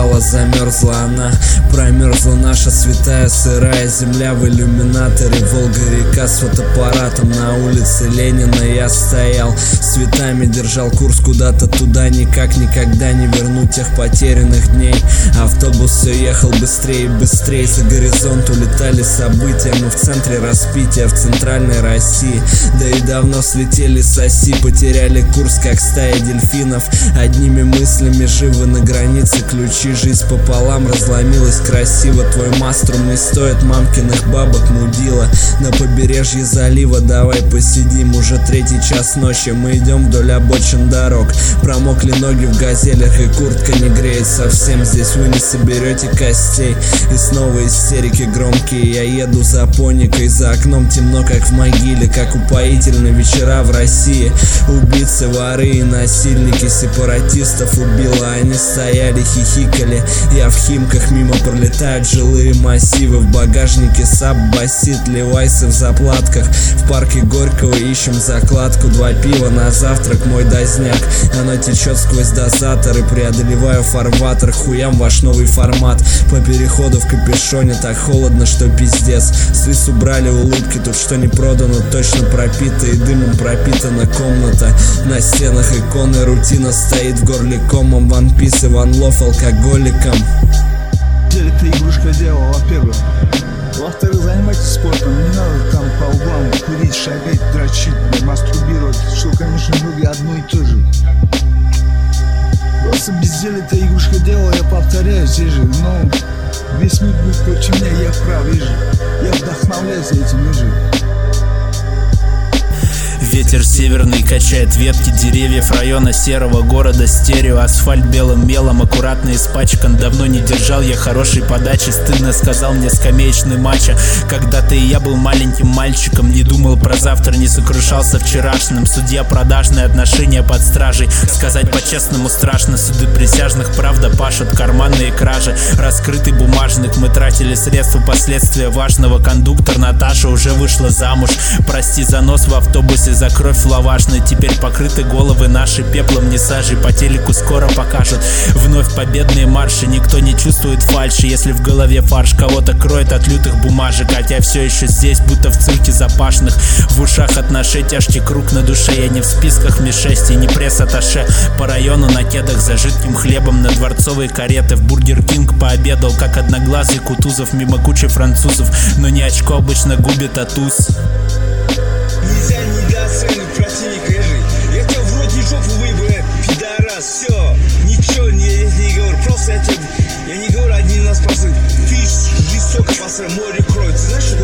упала, замерзла она. Промерзла наша святая сырая земля. В иллюминаторе Волга-река с фотоаппаратом. На улице Ленина я стоял, с цветами держал курс куда-то туда. Никак никогда не верну тех потерянных дней. Автобус все ехал быстрее и быстрее. За горизонт улетали события. Мы в центре распития, в центральной России. Да и давно слетели с оси, потеряли курс, как стая дельфинов. Одними мыслями живы на границе. Ключи, жизнь пополам разломилась красиво. Твой маструм не стоит мамкиных бабок, мудила. На побережье залива давай посидим. Уже 3-й час ночи, мы идем вдоль обочин дорог. Промокли ноги в газелях и куртка не греет совсем. Здесь вы не соберете костей. И снова истерики громкие. Я еду за поникой, за окном темно, как в могиле. Как упоительны вечера в России. Убийцы, воры и насильники сепаратистов убило. Они стояли, хихикали. Я в Химках, мимо пролетают жилые массивы. В багажнике САП басит, левайсы в заплатках. В парке Горького ищем закладку. 2 пива на завтрак, мой дозняк. Оно течет сквозь дозаторы. Преодолеваю фарватер, хуям ваш новый формат. По переходу в капюшоне так холодно, что пиздец. С лис убрали улыбки, тут что не продано точно пропито. И дымом пропитана комната. На стенах иконы, рутина стоит в горле комом. One Piece и One Love алкоголиком. Это игрушка дьявола, во-первых. Во-вторых, занимайтесь спортом. Не надо там по углам курить, шагать, дрочить, мастурбировать. Что, конечно, многие одно и то же. Просто безделие — это игрушка дьявола, я повторяю здесь же. Но весь мир будет против меня, я прав, вижу. Я вдохновляюсь этим, вижу. Ветер северный качает ветки деревьев района серого города. Стерео, асфальт белым мелом аккуратно испачкан. Давно не держал я хорошей подачи. Стыдно сказал мне скамеечный мачо. Когда-то и я был маленьким мальчиком. Не думал про завтра, не сокрушался вчерашним. Судья продажные, отношения под стражей. Сказать по-честному страшно. Суды присяжных правда пашут, карманные кражи. Раскрытый бумажник, мы тратили средства. Последствия важного. Кондуктор Наташа уже вышла замуж. Прости за нос в автобусе, за кровь лавашной. Теперь покрыты головы наши пеплом, не сажей. По телеку скоро покажут вновь победные марши. Никто не чувствует фальши, если в голове фарш. Кого-то кроет от лютых бумажек, хотя все еще здесь, будто в цирке запашных. В ушах от ношей тяжкий круг на душе. Я не в списках Ми-6 и не пресс-атташе. По району на кедах за жидким хлебом. На дворцовой кареты в Бургер Кинг пообедал, как одноглазый Кутузов. Мимо кучи французов, но не очко обычно губит, а туз. Нельзя недооценивать противника, ежи. Я тебя в рот не жопу выебу, пидорас, все. Ничего не говорю, просто я не говорю, одни нас спасают. Ты жестоко посмотри, море крови. Ты знаешь, что